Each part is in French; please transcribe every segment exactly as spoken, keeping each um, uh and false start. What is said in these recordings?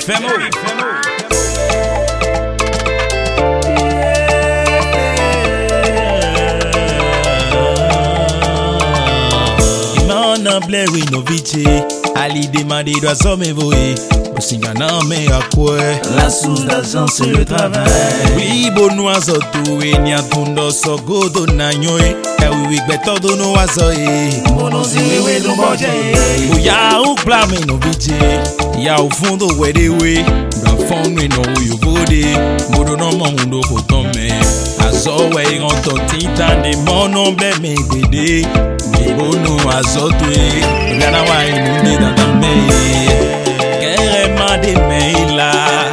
Femo. Imana Blairi no vici, Ali demandé doit sommer voyer. Aussi gagnant mais à quoi? La source d'argent c'est le travail. Oui bon oiseau tout et n'y a tundo so go do na nyoe. E oui beto do no oiseau e. Mono si wewe do boje. O ya o blame no vici. Ya o fundo we de we. Da fond we no you body. Modo no mundo ko tome. Azo we on to titan de mono be me gbede. Me bono azo tu e. Gana wa inu ni da da me. De meila,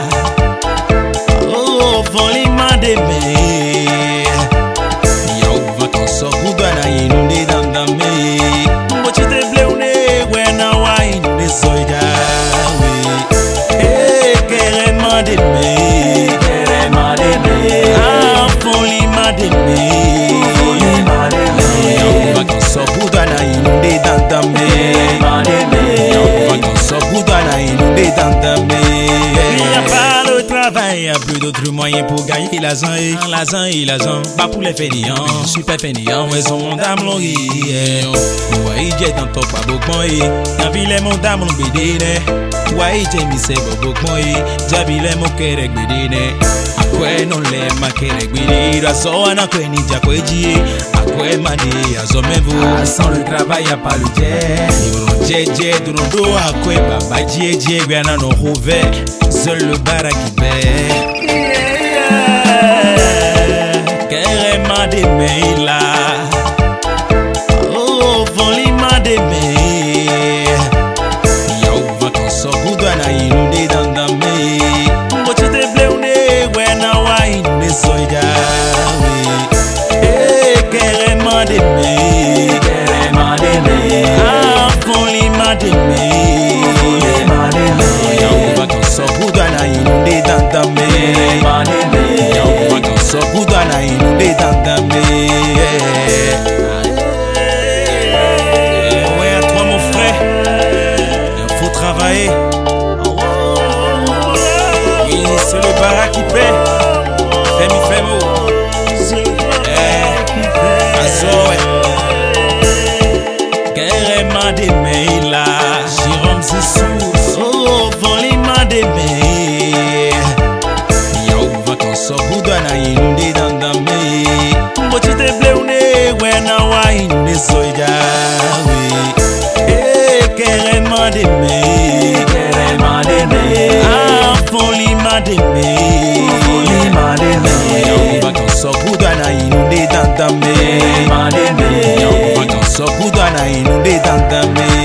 oh, voli ma de me. Yo vacances kuda na inunde danda me. Mochite bleune wena wa inunde soida we. Eh, kere ma de me, kere ma de me. Ah, voli ma de me, voli ma de me. Yo vacances kuda na inunde danda me. Ma de me. Yo vacances kuda na inunde danda me. Il y a plus d'autres moyens pour gagner l'argent et l'argent et l'argent. Pas pour les fainéants, je suis pas fainéant, mais son monde à mon lit. Ouais, j'ai dans ton pas beaucoup et dans ville mon dame mon bédine. Ouais, j'ai mis c'est beaucoup et j'ai vu les mots que les bédine. Après non les maquets bédine, à son an que ni déjà quoi dire. Après m'a dit à son même vous. Sans le travail y'a pas le jet. J'ai j'ai du dos à quoi baba j'ai j'ai bien à nos rouver. Seul le bar qui paie. Carrément des mails là. Oh, voli ma des mails. Yo, vacances au bout de la inondée dans la mer. Moi, tu t'es blé, ouais, na wa inondée soya. Eh, carrément des mails. Carrément des mails. Ah, voli ma des mails. Voli ma des mails. Yo, vacances au bout de la inondée dans la mer. Yo, vacances au bout de la inondée dans la mer. Ouais, à toi mon frère, il faut travailler. Oui, c'est le barak qui paie. Femi Femo. Eh, Azoé. Carrément des mails là. Jérôme Zissou. Oh, voli ma des mails. Yo, vacances au bout de la inondée dans la mer. Moi, tu t'es blé, ouais, na wa inondée soya. Eh, carrément des mails. Carrément des mails. Ah, voli ma des mails. Voli ma des mails. Yo, vacances au bout de la inondée dans la mer. Ma des mails. Yo, vacances au bout de la inondée dans la mer.